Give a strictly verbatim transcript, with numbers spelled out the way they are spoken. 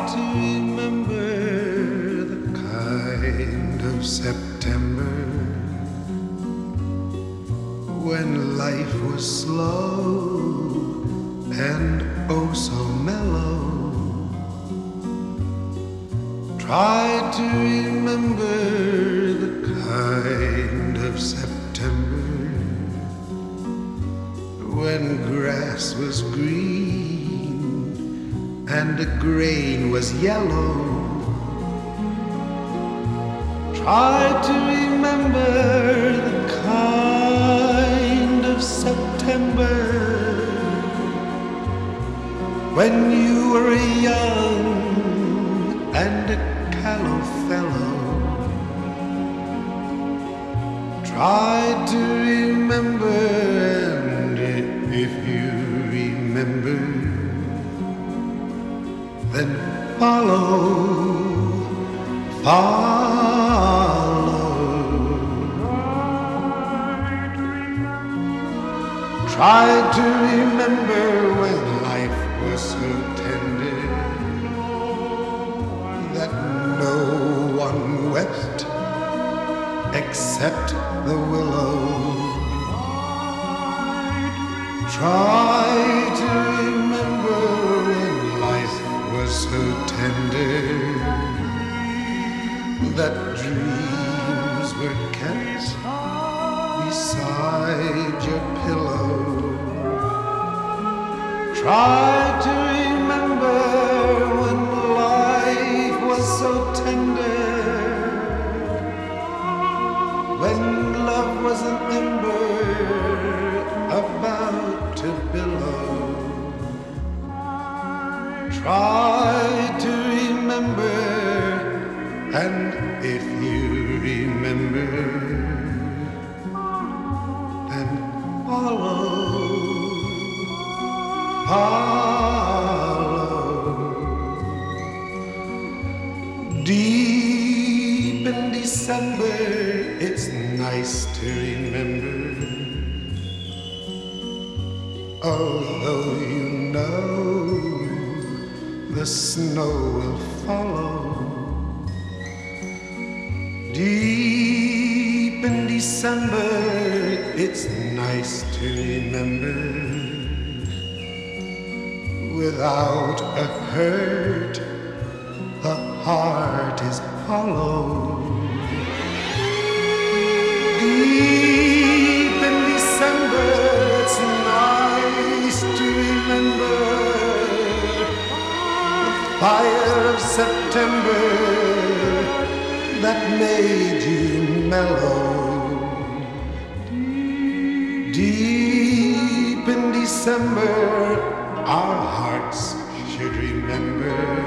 to remember the kind of September when life was slow and oh so mellow. Try to remember the kind of September when grass was green and the grain was yellow. Try to remember the kind of September when you were young and a callow fellow. Try to remember, and if you remember, then follow, follow. Try to remember when life was so tender that no one wept except the willow. Try to remember when life was so tender that dreams were kept beside your pillow. Try to remember when life was so tender, when love was an ember about to billow. Try to remember, and if you remember, then follow, follow. Deep in December, it's nice to remember, although you know the snow will follow. Deep in December, it's nice to remember, without a hurt, the heart is hollow. Deep in December, it's nice to remember the fire of September that made you mellow. Deep in December, our hearts should remember